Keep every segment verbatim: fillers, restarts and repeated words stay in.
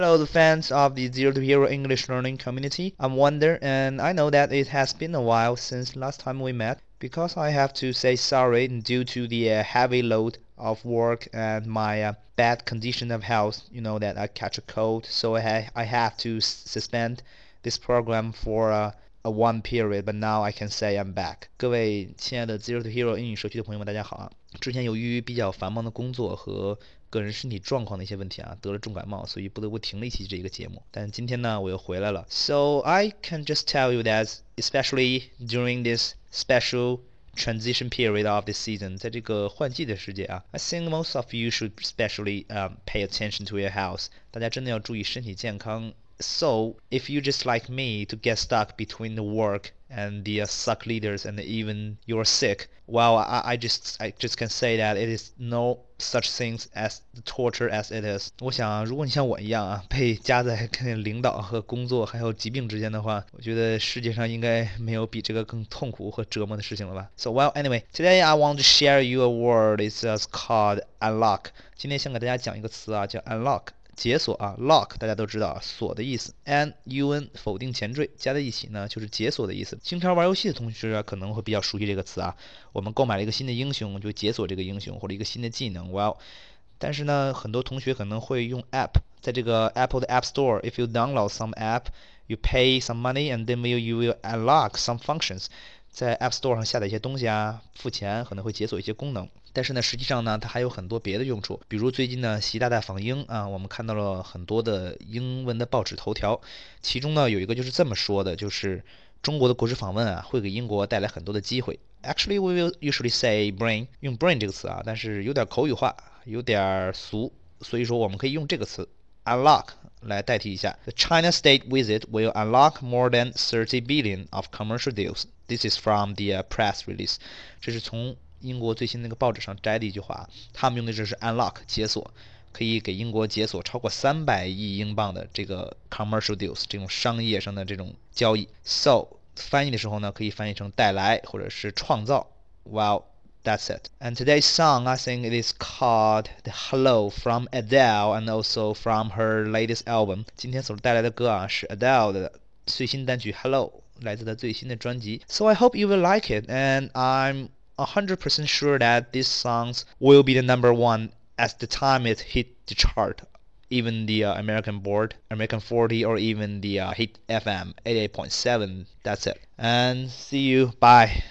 Hello, the fans of the Zero to Hero English learning community. I'm Wonder, and I know that it has been a while since last time we met because I have to say sorry due to the uh, heavy load of work and my uh, bad condition of health. You know that I catch a cold, so I, ha I have to s suspend this program for uh, a one period, but now I can say I'm back. 各位亲爱的 Zero to Hero 英语社区的朋友们，大家好啊！之前由于比较繁忙的工作和个人身体状况的一些问题啊，得了重感冒，所以不得不停了一期这个节目。但今天呢，我又回来了。So I can just tell you that, especially during this special transition period of this season， 在这个换季的世界啊 I think most of you should especially um, pay attention to your health。大家真的要注意身体健康。So if you just like me to get stuck between the work and the uh, suck leaders and even you're sick, well, I, I just I just can say that it is no such things as the torture as it is。我想啊，如果你像我一样啊，被夹在跟领导和工作还有疾病之间的话，我觉得世界上应该没有比这个更痛苦和折磨的事情了吧。So well, anyway, today I want to share you a word. It's just called unlock。今天想给大家讲一个词啊，叫 unlock。解锁啊 ，lock 大家都知道啊，锁的意思 ，n u n 否定前缀加在一起呢，就是解锁的意思。经常玩游戏的同学啊，可能会比较熟悉这个词啊。我们购买了一个新的英雄，就解锁这个英雄或者一个新的技能。Well，但是呢，很多同学可能会用 app， 在这个 Apple 的 App Store，if you download some app，you pay some money and then you you will unlock some functions。在 App Store 上下载一些东西啊，付钱可能会解锁一些功能。但是呢，实际上呢，它还有很多别的用处。比如最近呢，习大大访英啊，我们看到了很多的英文的报纸头条，其中呢有一个就是这么说的，就是中国的国事访问啊，会给英国带来很多的机会。Actually, we will usually say bring， 用 bring 这个词啊，但是有点口语化，有点俗，所以说我们可以用这个词 unlock 来代替一下。The China state visit will unlock more than thirty billion of commercial deals. This is from the uh, press release。这是从英国最新那个报纸上摘的一句话，他们用的这是 unlock 解锁，可以给英国解锁超过三百亿英镑的这个 commercial deals 这种商业上的这种交易。So 翻译的时候呢，可以翻译成带来或者是创造。Well, that's it. And today's song, I think it is called The Hello from Adele and also from her latest album。今天所带来的歌啊，是 Adele 的最新单曲 Hello， 来自她最新的专辑。So I hope you will like it, and I'm one hundred percent sure that these songs will be the number one at the time it hit the chart, even the uh, American board, American forty, or even the uh, Hit F M eighty-eight point seven. That's it. And see you. Bye.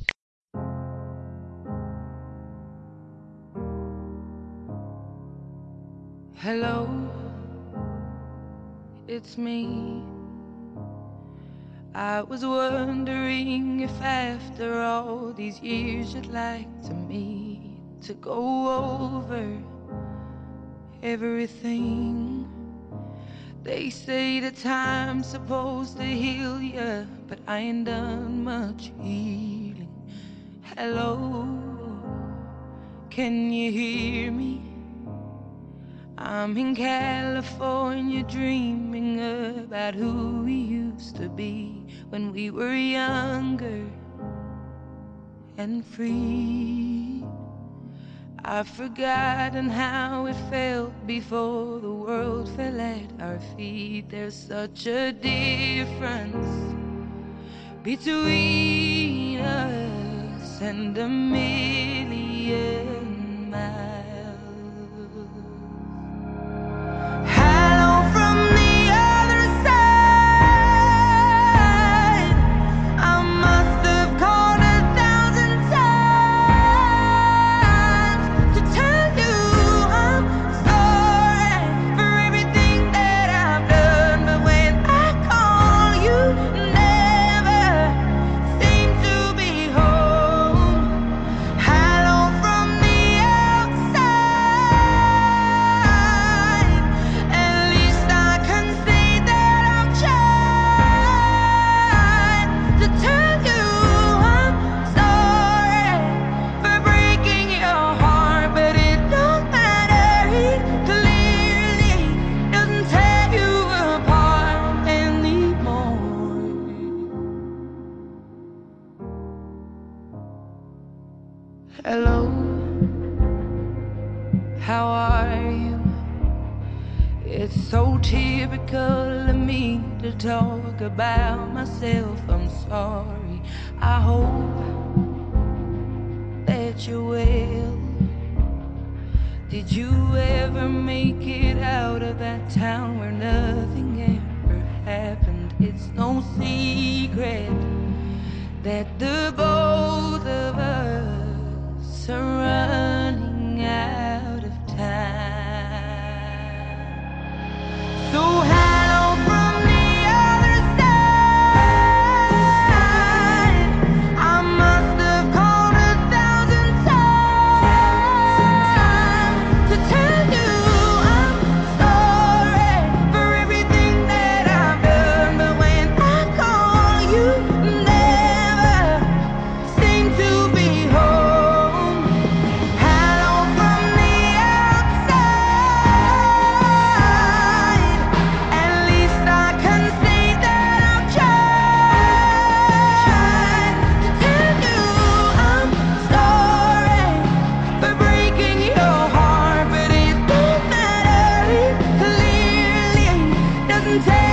Hello, it's me. I was wondering if after all these years you'd like to meet to go over everything. They say the time's supposed to heal ya, but I ain't done much healing. Hello, can you hear me? I'm in California dreaming about who we used to be when we were younger and free. I've forgotten how it felt before the world fell at our feet. There's such a difference between us and a million miles. From the typical of me to talk about myself. I'm sorry. I hope that you're well. Did you ever make it out of that town where nothing ever happened? It's no secret that the both of us are running out of time. So hello from the other side. I must have called a thousand times to tell you I'm sorry for everything that I've done. But when I call, you never seem to be home. Hello from the outside. At least I can say that I've tried to tell you I'm sorry for breaking your heart, but it don't matter. It clearly doesn't take